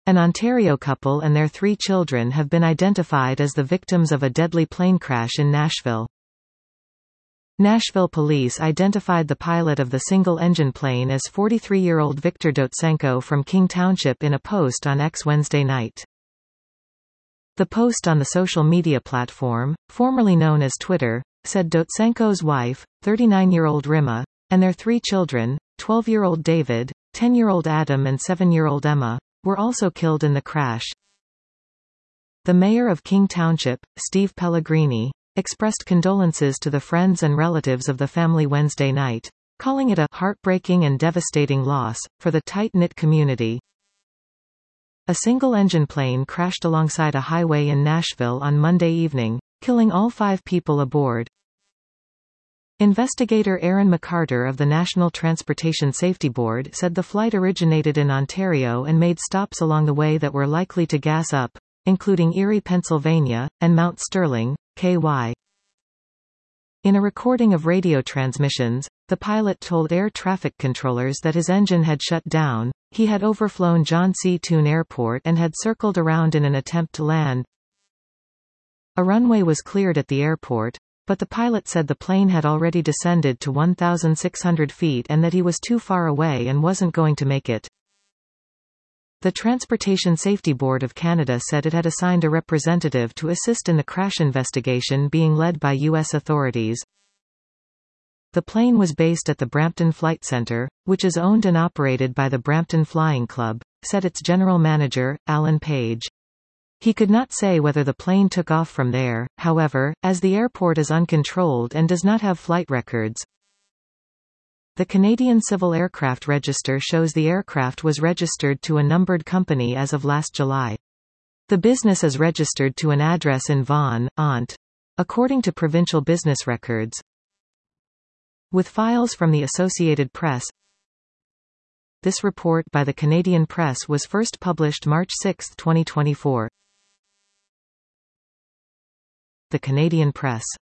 An Ontario couple and their 3 children have been identified as the victims of a deadly plane crash in Nashville. Nashville police identified the pilot of the single-engine plane as 43-year-old Viktor Dotsenko from King Township in a post on X Wednesday night. The post on the social media platform, formerly known as Twitter, said Dotsenko's wife, 39-year-old Rima, and their 3 children, 12-year-old David, 10-year-old Adam and 7-year-old Emma, were also killed in the crash. The mayor of King Township, Steve Pellegrini, expressed condolences to the friends and relatives of the family Wednesday night, calling it a heartbreaking and devastating loss for the tight-knit community. A single-engine plane crashed alongside a highway in Nashville on Monday evening, killing all 5 people aboard. Investigator Aaron McCarter of the National Transportation Safety Board said the flight originated in Ontario and made stops along the way that were likely to gas up, including Erie, Pennsylvania, and Mount Sterling, KY. In a recording of radio transmissions, the pilot told air traffic controllers that his engine had shut down, he had overflown John C. Toon Airport and had circled around in an attempt to land. A runway was cleared at the airport, but the pilot said the plane had already descended to 1,600 feet and that he was too far away and wasn't going to make it. The Transportation Safety Board of Canada said it had assigned a representative to assist in the crash investigation being led by U.S. authorities. The plane was based at the Brampton Flight Centre, which is owned and operated by the Brampton Flying Club, said its general manager, Alan Page. He could not say whether the plane took off from there, however, as the airport is uncontrolled and does not have flight records. The Canadian Civil Aircraft Register shows the aircraft was registered to a numbered company as of last July. The business is registered to an address in Vaughan, Ont. According to provincial business records. With files from the Associated Press. This report by the Canadian Press was first published March 6, 2024. The Canadian Press.